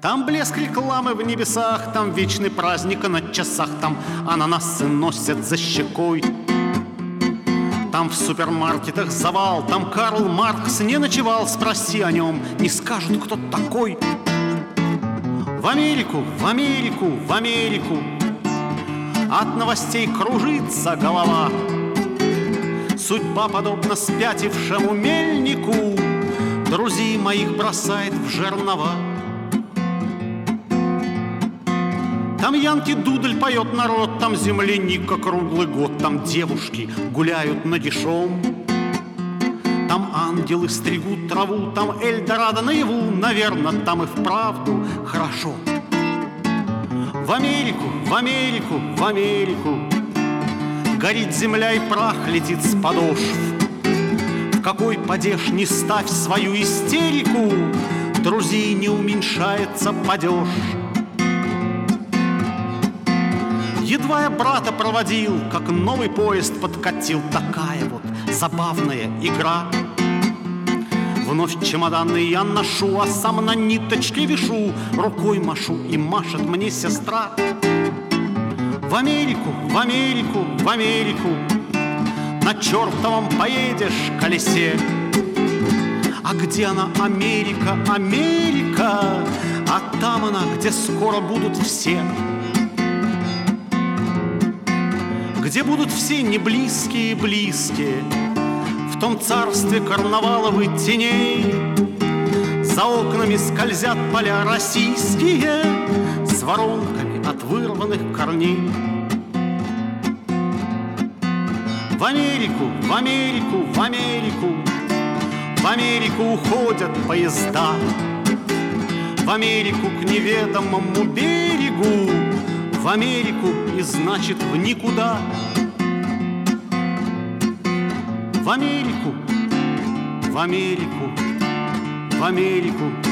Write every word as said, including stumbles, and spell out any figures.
Там блеск рекламы в небесах, там вечный праздник на часах, там ананасы носят за щекой. Там в супермаркетах завал, там Карл Маркс не ночевал, спроси о нем, не скажут, кто такой. В Америку, в Америку, в Америку от новостей кружится голова. Судьба, подобно спятившему мельнику, друзей моих бросает в жернова. Там Янки Дудль поет народ, там земляника круглый год, там девушки гуляют нагишом. Там ангелы стригут траву, там Эльдорадо наяву, наверно, там и вправду хорошо. В Америку, в Америку, в Америку горит земля и прах летит с подошв. В какой падеж не ставь свою истерику, друзей не уменьшается падеж. Едва я брата проводил, как новый поезд подкатил. Такая вот забавная игра. Вновь чемоданы я ношу, а сам на ниточке вишу, рукой машу, и машет мне сестра. В Америку, в Америку, в Америку на чертовом поедешь колесе. А где она, Америка, Америка? А там она, где скоро будут все. Где будут все неблизкие близкие, в том царстве карнавалов и теней. За окнами скользят поля российские с воронками от вырванных корней. В Америку, в Америку, в Америку, в Америку уходят поезда. В Америку к неведомому берегу, в Америку и значит в никуда. В Америку, в Америку, в Америку.